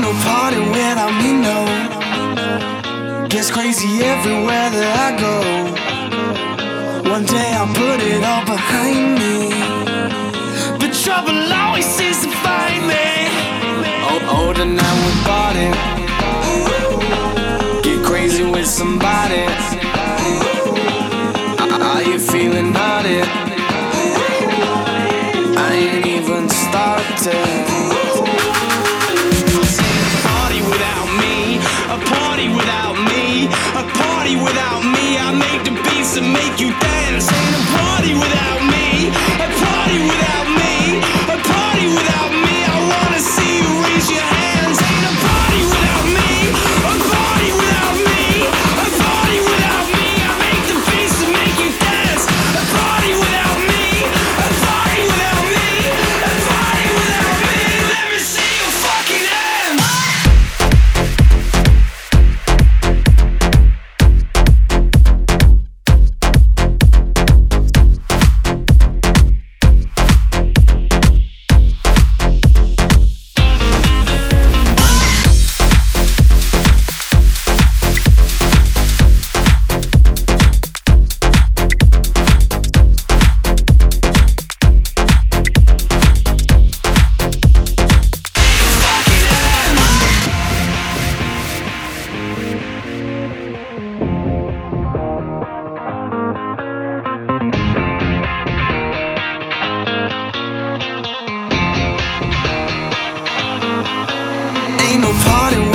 no party without me, no. Gets crazy everywhere that I go. One day I'll put it all behind me, but trouble always seems to find me. Oh, tonight we party. Get crazy with somebody. Are you feeling naughty? I ain't even started. Party without me, a party without me, a party without me. I make the beats that make you dance. Ain't a party without me, a party without me, a party without me. I wanna see you raise your hands. Ain't a party without me, a party without me, a party without me. I make the beats that make you dance. A party without me, a party without me, a party without me. Let me see your fucking hands. Ain't no party